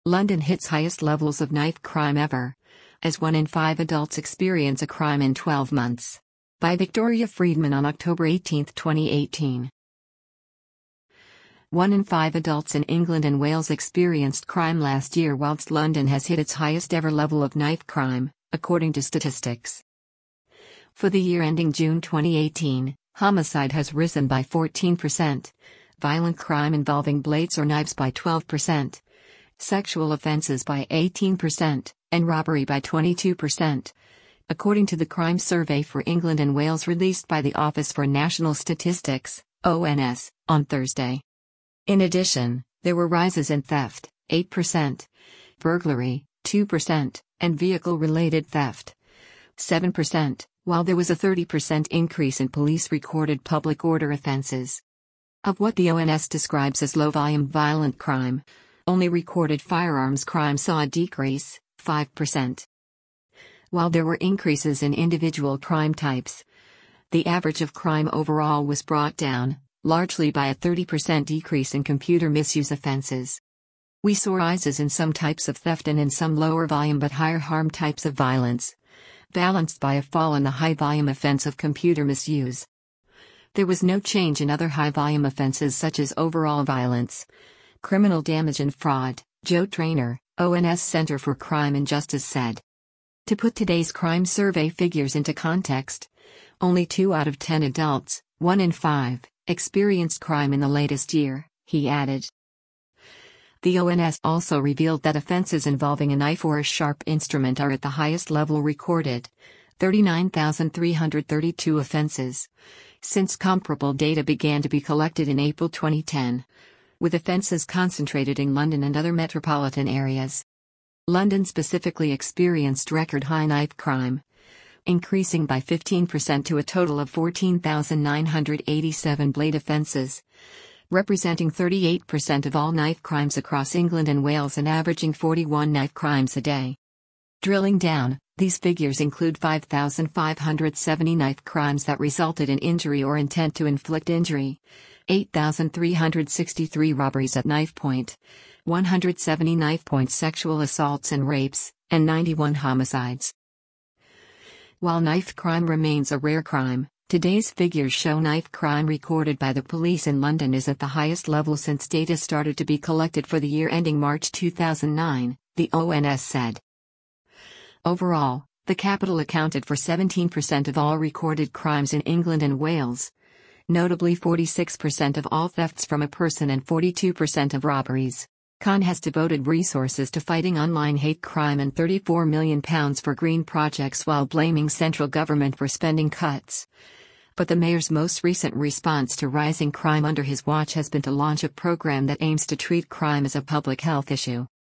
London hits highest levels of knife crime ever, as 1 in 5 adults experience a crime in 12 months. By Victoria Friedman on October 18, 2018. 1 in 5 adults in England and Wales experienced crime last year, whilst London has hit its highest ever level of knife crime, according to statistics. For the year ending June 2018, homicide has risen by 14%, violent crime involving blades or knives by 12%, sexual offences by 18%, and robbery by 22%, according to the Crime Survey for England and Wales released by the Office for National Statistics, ONS, on Thursday. In addition, there were rises in theft, 8%, burglary, 2%, and vehicle-related theft, 7%, while there was a 30% increase in police-recorded public order offences. Of what the ONS describes as low-volume violent crime, only recorded firearms crime saw a decrease, 5%. While there were increases in individual crime types, the average of crime overall was brought down, largely by a 30% decrease in computer misuse offences. We saw rises in some types of theft and in some lower volume but higher harm types of violence, balanced by a fall in the high volume offence of computer misuse. There was no change in other high volume offences such as overall violence, criminal damage and fraud, Joe Traynor, ONS Centre for Crime and Justice said. To put today's crime survey figures into context, only 2 out of 10 adults, 1 in 5, experienced crime in the latest year, he added. The ONS also revealed that offences involving a knife or a sharp instrument are at the highest level recorded, 39,332 offences, since comparable data began to be collected in April 2010, with offences concentrated in London and other metropolitan areas. London specifically experienced record-high knife crime, increasing by 15% to a total of 14,987 blade offences, representing 38% of all knife crimes across England and Wales and averaging 41 knife crimes a day. Drilling down, these figures include 5,570 knife crimes that resulted in injury or intent to inflict injury, 8,363 robberies at knife point, 170 knife point sexual assaults and rapes, and 91 homicides. While knife crime remains a rare crime, today's figures show knife crime recorded by the police in London is at the highest level since data started to be collected for the year ending March 2009, the ONS said. Overall, the capital accounted for 17% of all recorded crimes in England and Wales, notably 46% of all thefts from a person and 42% of robberies. Khan has devoted resources to fighting online hate crime and £34 million for green projects while blaming central government for spending cuts. But the mayor's most recent response to rising crime under his watch has been to launch a program that aims to treat crime as a public health issue.